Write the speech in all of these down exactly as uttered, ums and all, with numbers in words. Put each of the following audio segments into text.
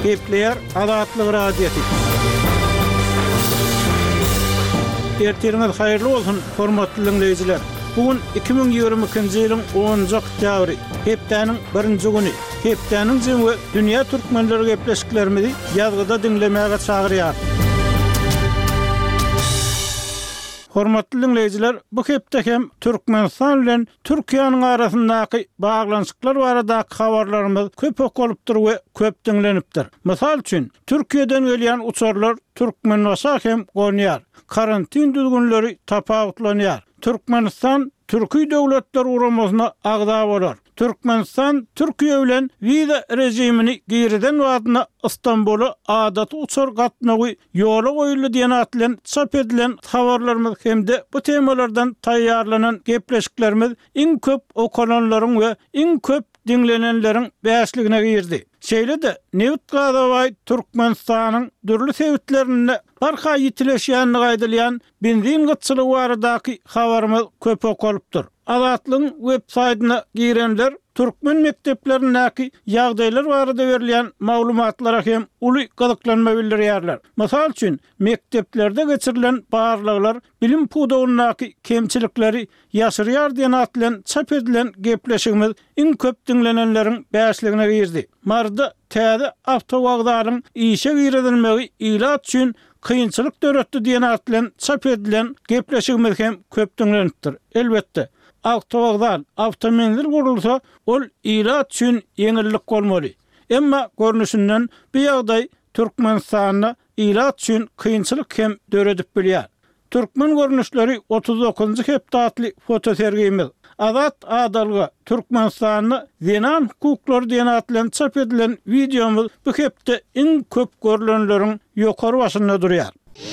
Hepleyer Azatlyk radiosu. Ertirňiz haýyrly bolsun, hormatly dinleýijiler. Bugün iki bin ýygrimi ikinji ýylyň onunjy oktýabry, hepdeniň birinji güni. Hepdeniň jemgy dünýä türkmenleri gepleşiklerimizi ýazgyda dinlemäge çagyrýar. Hormatly dinleýijiler, bu hepde hem Türkmenistan bilen Türkiýanyň arasyndaky baglanşyklar baradaky habarlarymyz köp okulypdyr we köp dinlenipdir. Mysal üçin, Türkiýeden gelýän uçarlar Türkmen bolsa hem gonýar. Karantin düzgünleri tapawutlanýar. Türkmenistan Türkiýe döwletler uramasyna agda bolar. Türkmenistan Türkiýe bilen viza rejimini gyriden wadyna İstanbul'a adat uçar gatnagy ýola goýuldy diýen atlan çap edilen habarlarymyz hemde bu temalardan taýýarlanan gepleşiklerimiz iň köp okulanlaryň we iň köp dinlenenleriň bäşligine girdi. Şeýle de Nevit Gadaway Türkmenistanyň dürli sebitlerine barha ýitileşýänini gaýdylýan benzin gytçylygy baradaky habarymyz köp okulypdyr. Azatlyň web saýtyna girenler Türkmen mekdeplerindäki ýagdaýlar barada berilýän maglumatlara hem uly gyzyklanma bildirýärler. Mysal üçin, mekdeplerde geçirilen barlyklar bilim pudawynyňky kemçilikleri ýaşyrýar diýen atlan çap edilen gepleşigimiz iň köp dinlenenleriň bäşligine girdi. Marda täze awtowagdaryň işe giredilmegi ilat üçin kıyınçılık döretdi diýen atlan çap edilen gepleşigimiz hem köp dinlenipdir. Elbetde Awtowagdar awtomobil gurulsa ol ilat üçin ýeňillik bolmaly. Emma görnüşinden bu ýagdaý Türkmenistanyna ilat üçin kıyınçylyk hem döredip bilýär. Türkmen görnüşleri otuz dokuzunjy hepdatly fotosergimiz Azat adalga Türkmenistanyny zenan hukuklary diýen atlan çap edilen videomuz bu hepde iň köp görülenleriň ýokary başynda durýar.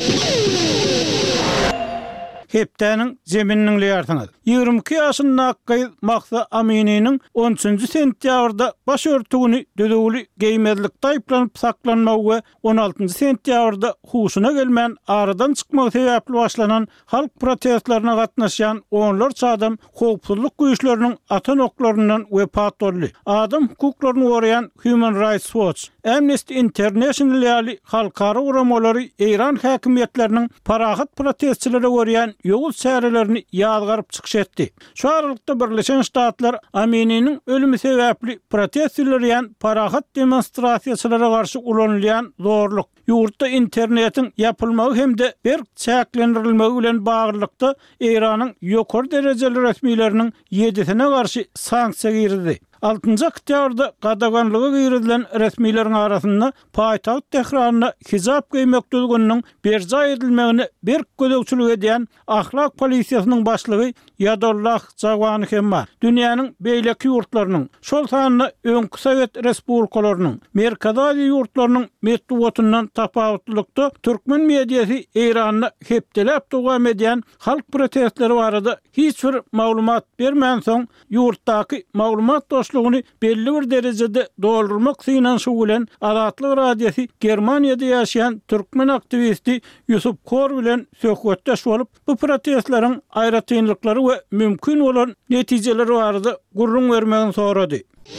Hepdeniň zemininiň ýartyňyz. ýygrimi iki ýaşyndaky Mahsa Aminiň on üçünji sentýabrda baş örtügini düdügli geýmezlik taýplanyp saklanmagy we on altynjy sentýabrda huşuna gelmän aradan çykmagy sebäpli başlanan halk protestlerine gatnaşan onlarça adam howpsuzlyk güýçleriniň atan oklaryndan wepat boldy. Adam hukuklaryny gorayan Human Rights Watch, Amnesty International ýaly halkara uramalary Iran häkimetleriniň parahat protestçilere gorayan ýol särelerini ýazgaryp çykyş etdi. Şu aralykda Birleşen Ştatlar Aminiň ölümi sebäpli protestçileriň parahat demonstrasiýaçylara garşy ulanylýan zorluk, ýurtda internetiň ýapylmagy hemde bir çäklendirilmegi bilen baglykda Iranyň ýokary derejeli resmiýetleriniň ýedisine garşy sanksiýa girdi. altynjy oktýabrda gadaganlygy girilen resmiýetleriň arasynda paýtaht Tehranna hijab giýmek düzgüniniň berja edilmegini bir gözegçilik edýän ahlak polisiýasynyň başlygy Yadollah Jawany hem bar. Dünýäniň beýleki ýurtlarynyň, şol sanyny öňkü Sowet respublikalarynyň, merkezi ýurtlarynyň metbuatyndan tapawutlykda türkmen mediýasy Iranyny hepdelep dowam edýän halk protestleri barada hiç bir maglumat bermän soň ýurtdaky maglumat doşlugyny belli bir derejede doldurmak synan şugulen Azatlyk radiosu Germaniýada ýaşaýan türkmen aktivisti Yusuf Kor bilen söhbetdeş bolup bu protestleriň aýratynlyklary we mümkin bolan netijeleri barada gurrun bermegini sorady.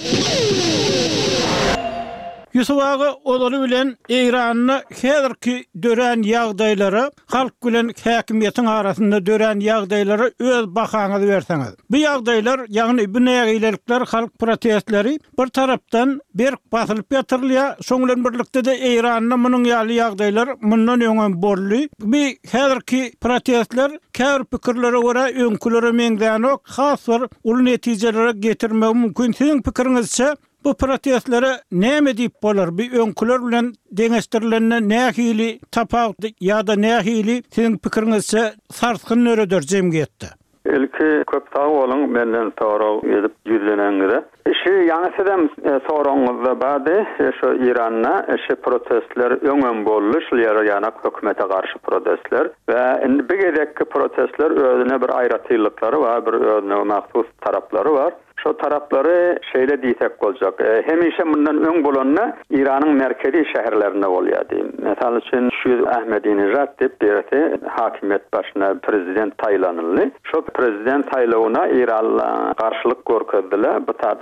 Yusuf ağa oğlu bilen İran'na häzirki dören ýagdaýlary, halk bilen häkimiýetiň arasynda dören ýagdaýlary öz bahaňyzy berseňiz. Bu ýagdaýlar, ýagny bu nägilelikler, halk protestleri bir tarapdan bir basylyp ýatyrylýar, şoň bilen birlikde de İran'na munyň ýaly ýagdaýlar mundan öňe bolly. Bu häzirki protestler kär pikirlere görä öňkülere meňdäni has bir ul netijelere getirmegi mümkin. Siziň pikiriňizçe bu protestlere näme diýip bolar? Bir öňküler bilen deňeşdirilenine nähili tapawut ýa-da nähili siziň pikiriňizçe sarskyn nöreder jemgyýetde? Ilki köp sağ olun, menden soraw edip ýüzlenengide. Şu ýaňysydan soraňyzda bady, şu Iranna şu protestler öňen bolly, şular ýana hökümete garşy protestler we indi bir gedekki protestler özüne bir aýratyllyklary bar, bir özüne mahsus taraplary bar. Şu tarapları şeýle diýsek boljak. E, hemişe bundan öň bolanyny İranyň merkezi şäherlerinde bolýardy. Mesal üçin şu Ahmadinejad diýip berdi, hakimiýet başyna prezident taýlanyldy. Şu prezident taýlawyna İran garşylyk görkezdiler. Bu